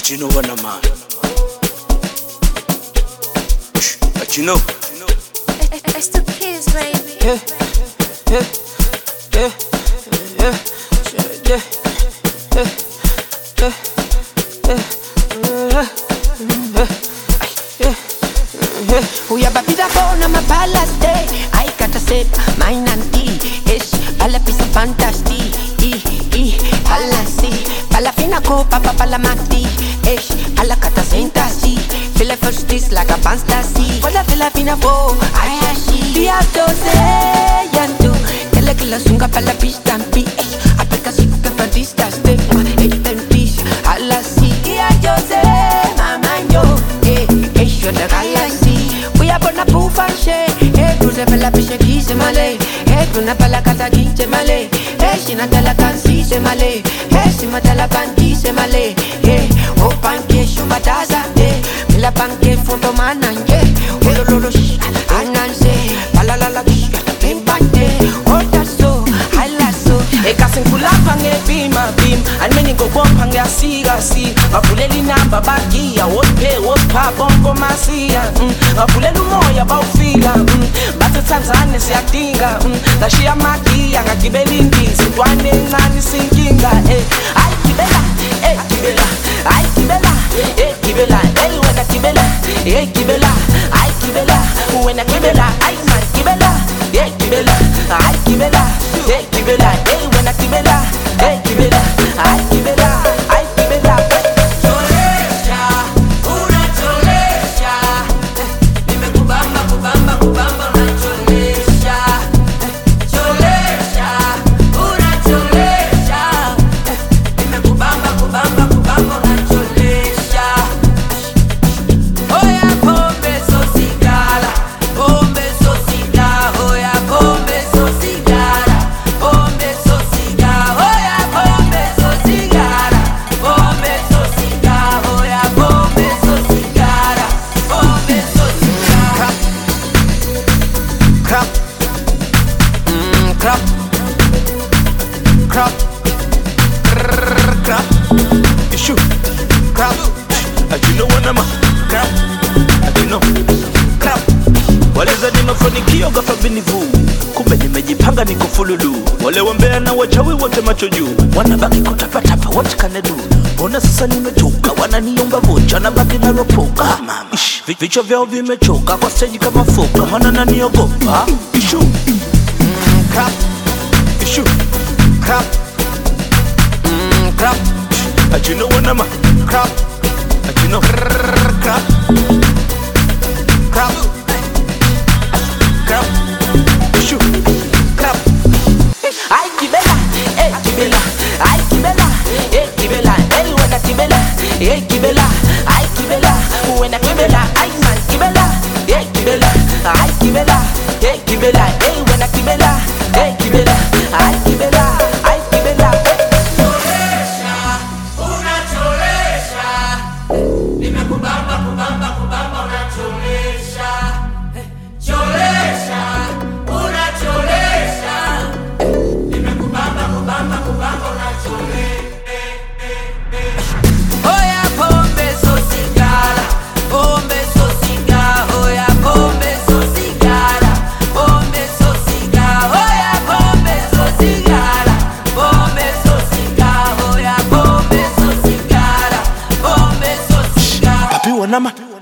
But you know what I'm on. But you know. It's the kids, baby. Yeah, yeah, yeah, yeah, yeah, yeah, yeah. Huya babida bona mabalaste. Ay kata sep, mine anti. Ish, pala pisa fantastic. Pala si, pala fina ko papa pala mati. Ish, pala kata sentasi. Feel like first this like a fantasy. Pala feel fina bo, ay ashi. Dia dose yantu, kila sunga pala pistampi. Ish, apeka siku ke padista step. Eightentis, ala si. Dia dose mama yo, ish yo da galaxy. We are born a poof and shake. Cruise pala pishe kise male. Kuna pala kata kite male. Si natala kansi se male. Si matala panti se male. O panke shumbataza. Mila panke fondo mananje. Olololo shi ananse. Palalala shi pimpante. Otaso halaso. Ekasin kulapha ngebima bim anmeni ngobopha ngiyasika si bavulela inamba bagiya wophe wopha bonke masiya bavulela umoya bawufika bathi Tanzania siyadinga ngashiya magiya ngagibela indizi intwane encane sinkinga ayigibela gibela ayigibela gibela wena gibela gibela ayigibela wena gibela ayman gibela gibela ayigibela gibela wena gibela gibela ayigibela ayigibela cholesha una cholesha nimekubamba kubamba kubamba una cholesha cholesha una cholesha nimekubamba kubamba kubamba una cholesha oya pombe so sigara oya pombe so sigara pombe so sigara oya pombe so sigara pombe so sigara oya pombe so sigara pombe so sigara Crap, crap, crap, crap, Issue. crap, You know what I'm on. crap, You know. crap. Waliza ni mafanikio ghafla binivu, kumbe nimejipanga niko fululu. Wale wambea na wachawi wote macho juu, wanabaki kutapatapa, what can I do? Mbona sasa nimechoka, wananiomba vocha na baki na ropoka. Ish, vichwa vyao vimechoka kwa stage kama foka, maana naniogopa. Issue. Crap, Issue. crap, crap, You know what I'm on. crap, You know. crap, crap, crap, Issue. crap. ay gibela gibela ay gibela gibela wena gibela gibela ay gibela wena gibela ay man gibela gibela ay gibela gibela wena gibela gibela ay gibela ay gibela cholesha una cholesha nimekubamba kubamba kubamba una cholesha cholesha una cholesha nimekubamba kubamba kubamba una cholesha oya pombe so sigara oya pombe so sigara oya pombe so sigara oya pombe so sigara Papi wanama.